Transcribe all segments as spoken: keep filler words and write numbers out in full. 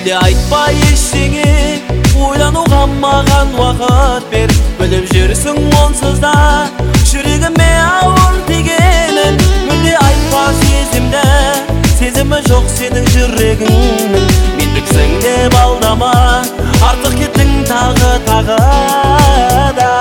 Мүлде айтпай ештеңе, ойлануға маған уақыт бер. Біліп жүрсің онсыз да жүрегіме ауыр тигенін. Мүлде айтпа сезімді, сезімі жоқ сенің жүрегіңнің. Мен бүксің деп алдама, артық кеттің тағы тағы да.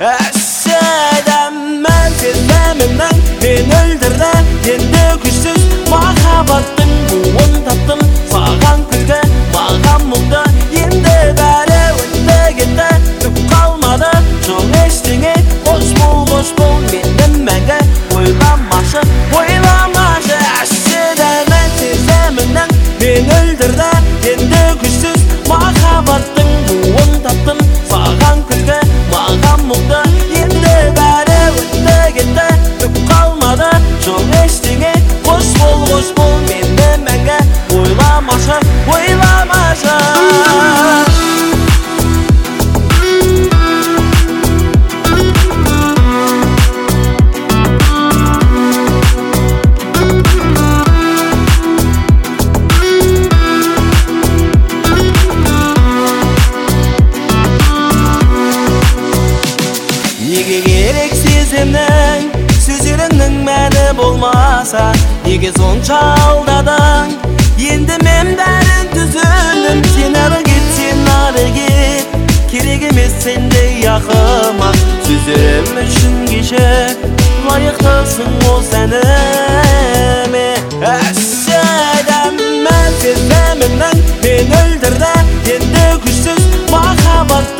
Әшедемін сезімімнің мен өлдірді, енді күшсіз махаббаттың буын таптым. Саған күлкі, маған мұңды, енді бәрі өтті кетті, түк қалмады, жоқ ештеңе. Қош бол, қош бол, менің мәңгі, ойламашы, ойламашы. Әшедемін сезімімнің мен өлдірді, енді күшсіз махаббаттың буын таптым. Саған күлкі, маған мұңды, енді бәрі өтті кетті, түк қалмады, жоқ ештеңе. Қош бол, қош бол, менің мәңгі, ойламашы, ойламашы. Неге керек сезімнің, сөздеріңнің мәні болмаса? Неге сонша алдадың, енді мен бәрін түзілдім. Сен ары кет, сен ары кет, керек емес сендей ақыма. Сөздерім үшін кеше лайықтысың осы әніме. Әшедемін сезімімнің мен өлдірді, енді күшсіз махаббат